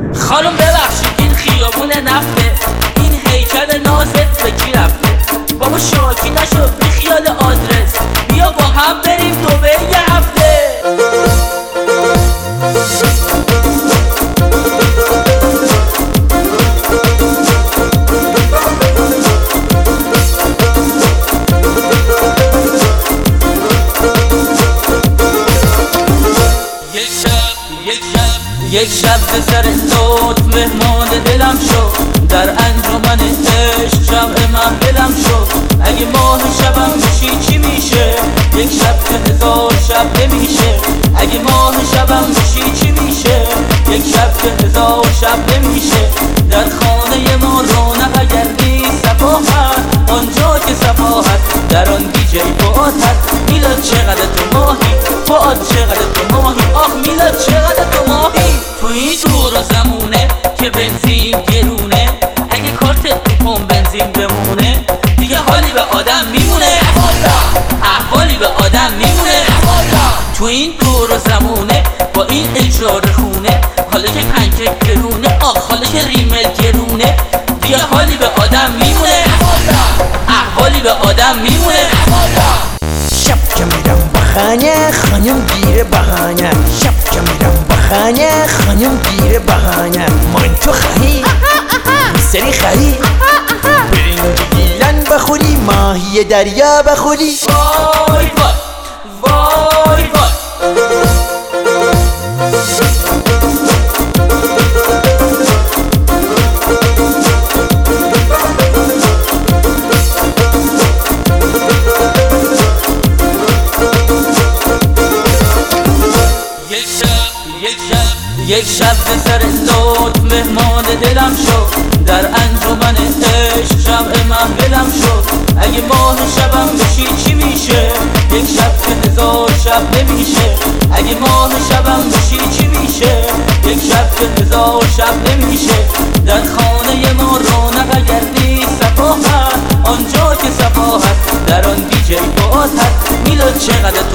خانم ببخشید این خیابون نفته، این هیکل نازت به کی رفته؟ بابا شاکی نشو بی خیال آدرس، بیا با هم بریم دبی یه هفته. یک شب به سر لطف مهمان دلم شو، در انجمن عشق شمع محفلم شو. اگه ماه شبم بشی چی میشه؟ یک شب که 1000 شب نمیشه. اگه ماه شبم بشی چی میشه؟ یک شب که 1000 شب نمیشه. در خانه ما رونق اگر نیست صفاحت، آنجا که صفاحت در آن دیجی فؤاد هست. میلاد چقدر تو ماهی، فؤاد چقدر تو ماهی، آخ میلاد چقدر تو ماهی. تو این دور و زمونه که بنزین گرونه، اگه کارتت تو پمپ بنزین بمونه دیگه حالی به آدم میمونه، احوالی به آدم میمونه. تو این دور و زمونه با این اجرار خونه، حالا که پنکک گرونه، آخ حالا که ریمل گرونه دیگه حالی به آدم میمونه، احوالی به آدم میمونه. شب که میرم بخانه خانم گیره بهانه، شب که میرم بخانه خانم گیره بهانه. من تو خواهی سری خواهی برنج گیلن بخوری، ماهی دریا بخوری. وای وای وای وای. یک شب به سر لطف مهمان دلم شو، در انجمن عشق شمع محفلم شو. اگه ماه شبم بشی چی میشه؟ یک شب که 1000 شب نمیشه. اگه ماه شبم بشی چی میشه؟ یک شب که 1000 شب نمیشه. در خانه ما رونق اگر نیست صفاحت، آنجا که صفاحت در آن دیجی فؤاد هست. میلاد چقدر